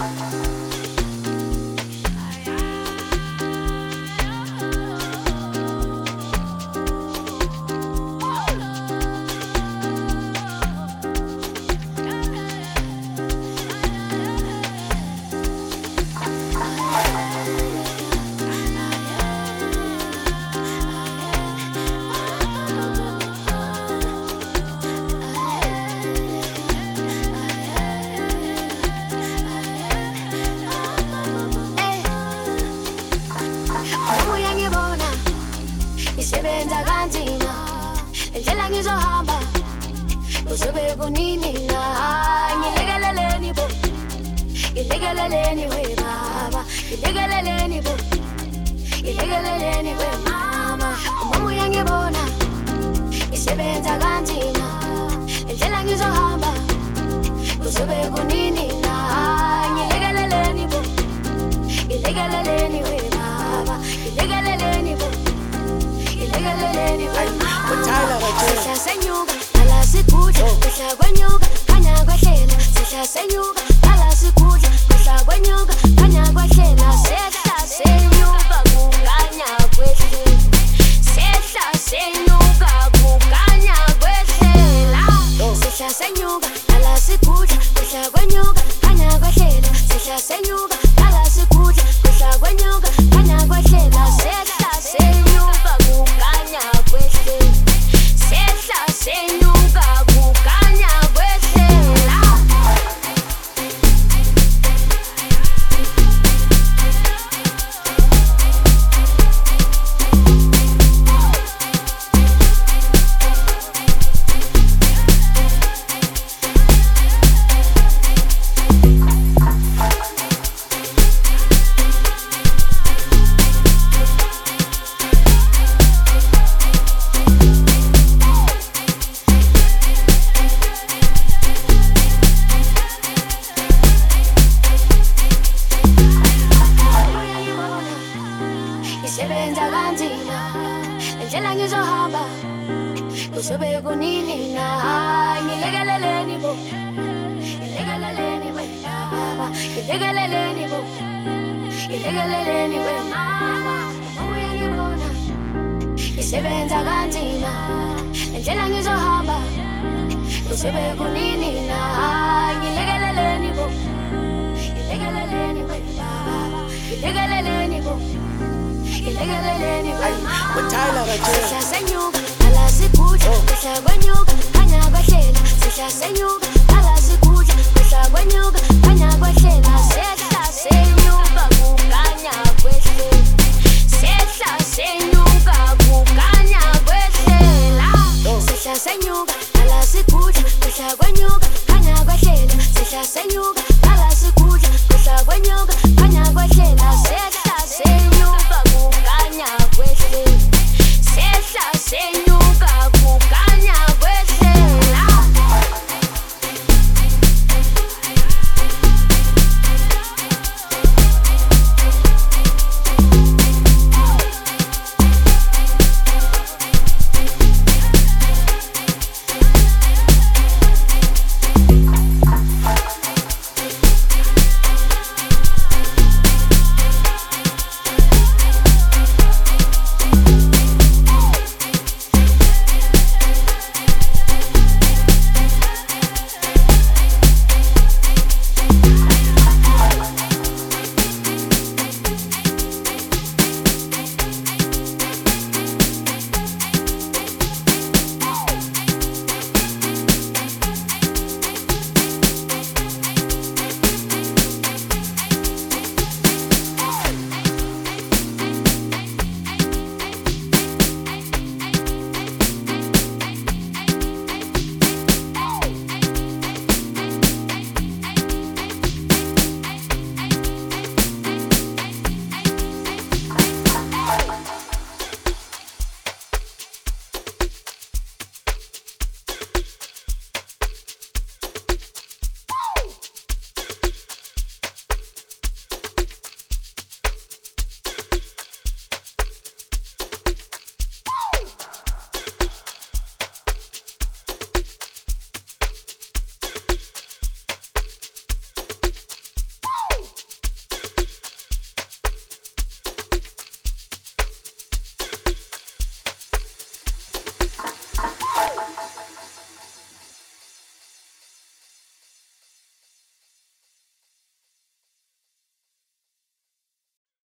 Isebenza kanzima indlela ngizohamba uzobe kunini na ngilekeleleni bo ngilekeleleni we baba ngilekeleleni bo ngilekeleleni we mama uma uyangibona isebenza kanzima indlela ngizohamba uzobe kunini na ngilekeleleni bo ngilekeleleni we baba ngilekeleleni bo Sihla senyuka, ala sikudla, kuhla kwenyuka, khanya kwehlela. Sihla senyuka, ala sikudla, kuhla kwenyuka, khanya kwehlela. Sihla senyuka, kukhanya kwehlela. Sihla senyuka, kukhanya kwehlela. Sihla senyuka, ala sikudla, kuhla kwenyuka, khanya kwehlela. Sihla senyuka, ala sikudla, kuhla kwenyuka, khanya kwehlela. Sihla senyuka, kukhanya kwehlela. Sihla senyuka, kukhanya kwehlela. Isebenza kanzima indlela ngizohamba uzobe kunini na ngilekeleleni bo ngilekeleleni we baba ngilekeleleni bo ngilekeleleni we mama uyangibona isebenza kanzima indlela ngizohamba uzobe kunini na ngilekeleleni bo ngilekeleleni we baba ngilekeleleni bo Sihla senyuka, ala sikudla, kuhla kwenyuka, khanya kwehlela. Sihla senyuka, ala sikudla, kuhla kwenyuka, khanya kwehlela. Sihla senyuka, kukhanya kwehlela. Sihla senyuka, kukhanya kwehlela. Sihla senyuka, ala sikudla, kuhla kwenyuka, khanya kwehlela. Sihla senyuka